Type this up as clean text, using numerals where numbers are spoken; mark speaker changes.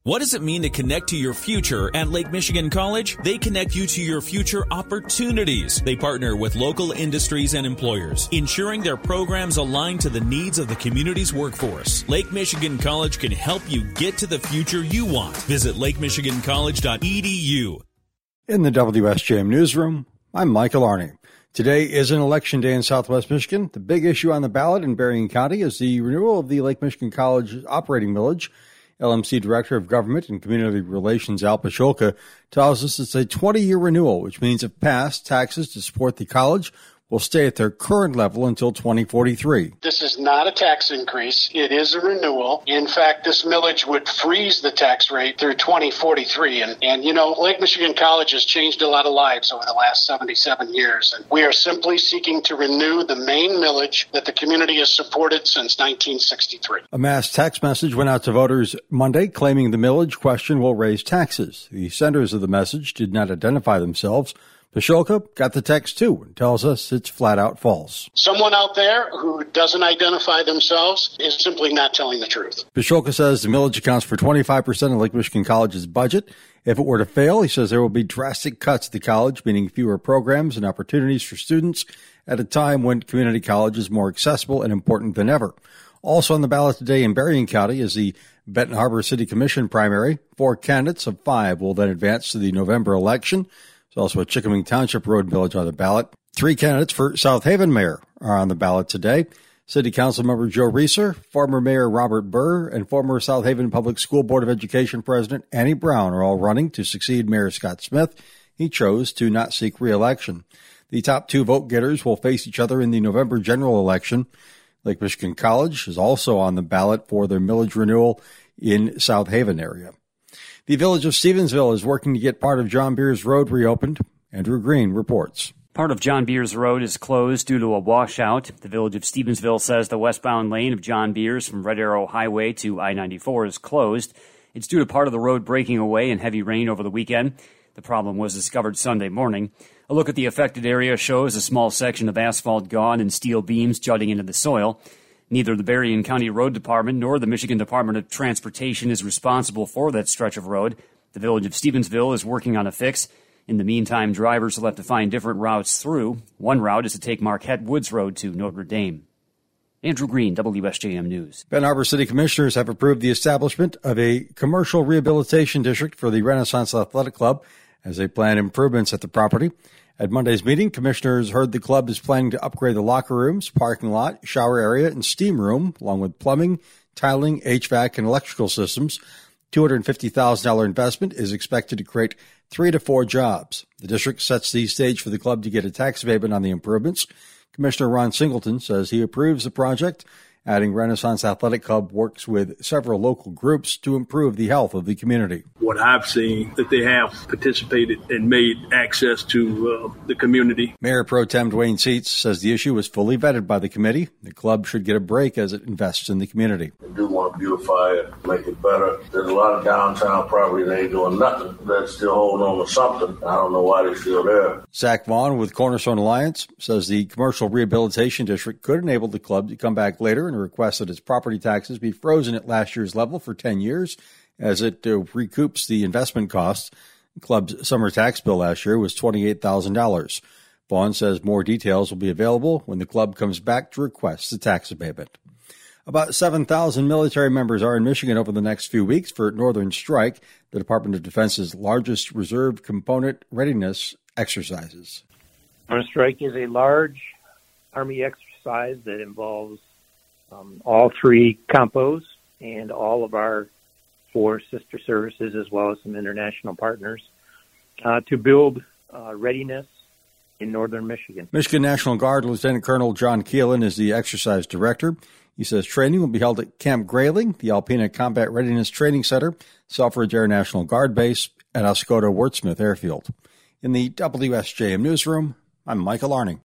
Speaker 1: What does it mean to connect to your future at Lake Michigan College? They connect you to your future opportunities. They partner with local industries and employers, ensuring their programs align to the needs of the community's workforce. Lake Michigan College can help you get to the future you want. Visit lakemichigancollege.edu.
Speaker 2: In the WSJM Newsroom, I'm Michael Arney. Today is an election day in Southwest Michigan. The big issue on the ballot in Berrien County is the renewal of the Lake Michigan College operating millage. LMC Director of Government and Community Relations Al Pashulka tells us it's a 20-year renewal, which means if passed, taxes to support the college will stay at their current level until 2043.
Speaker 3: This is not a tax increase. It is a renewal. In fact, this millage would freeze the tax rate through 2043. And you know, Lake Michigan College has changed a lot of lives over the last 77 years. And we are simply seeking to renew the main millage that the community has supported since 1963.
Speaker 2: A mass text message went out to voters Monday claiming the millage question will raise taxes. The senders of the message did not identify themselves. Pashulka got the text, too, and tells us it's flat-out false.
Speaker 3: Someone out there who doesn't identify themselves is simply not telling the truth.
Speaker 2: Pashulka says the millage accounts for 25% of Lake Michigan College's budget. If it were to fail, he says there will be drastic cuts at the college, meaning fewer programs and opportunities for students at a time when community college is more accessible and important than ever. Also on the ballot today in Berrien County is the Benton Harbor City Commission primary. 4 candidates of 5 will then advance to the November election. There's also a Chickaming Township road millage on the ballot. 3 candidates for South Haven mayor are on the ballot today. City Council member Joe Reeser, former Mayor Robert Burr, and former South Haven Public School Board of Education President Annie Brown are all running to succeed Mayor Scott Smith. He chose to not seek re-election. The top 2 vote-getters will face each other in the November general election. Lake Michigan College is also on the ballot for their millage renewal in South Haven area. The village of Stevensville is working to get part of John Beers Road reopened. Andrew Green reports.
Speaker 4: Part of John Beers Road is closed due to a washout. The village of Stevensville says the westbound lane of John Beers from Red Arrow Highway to I-94 is closed. It's due to part of the road breaking away in heavy rain over the weekend. The problem was discovered Sunday morning. A look at the affected area shows a small section of asphalt gone and steel beams jutting into the soil. Neither the Berrien County Road Department nor the Michigan Department of Transportation is responsible for that stretch of road. The village of Stevensville is working on a fix. In the meantime, drivers will have to find different routes through. One route is to take Marquette Woods Road to Notre Dame. Andrew Green, WSJM News.
Speaker 2: Benton Harbor City Commissioners have approved the establishment of a commercial rehabilitation district for the Renaissance Athletic Club as they plan improvements at the property. At Monday's meeting, commissioners heard the club is planning to upgrade the locker rooms, parking lot, shower area, and steam room, along with plumbing, tiling, HVAC, and electrical systems. $250,000 investment is expected to create 3 to 4 jobs. The district sets the stage for the club to get a tax abatement on the improvements. Commissioner Ron Singleton says he approves the project, adding Renaissance Athletic Club works with several local groups to improve the health of the community.
Speaker 5: What I've seen that they have participated and made access to the community.
Speaker 2: Mayor Pro Tem Dwayne Seats says the issue was fully vetted by the committee. The club should get a break as it invests in the community.
Speaker 6: They do want to beautify it, make it better. There's a lot of downtown property that ain't doing nothing. That's still holding on to something. I don't know why they're still there.
Speaker 2: Zach Vaughn with Cornerstone Alliance says the commercial rehabilitation district could enable the club to come back later and request that its property taxes be frozen at last year's level for 10 years as it recoups the investment costs. The club's summer tax bill last year was $28,000. Vaughn says more details will be available when the club comes back to request the tax abatement. About 7,000 military members are in Michigan over the next few weeks for Northern Strike, the Department of Defense's largest reserve component readiness exercises.
Speaker 7: Northern Strike is a large Army exercise that involves all 3 compos and all of our 4 sister services as well as some international partners to build readiness in northern Michigan.
Speaker 2: Michigan National Guard Lieutenant Colonel John Keelan is the exercise director. He says training will be held at Camp Grayling, the Alpena Combat Readiness Training Center, Selfridge Air National Guard Base, and Oscoda Wurtsmith Airfield. In the WSJM Newsroom, I'm Michael Arning.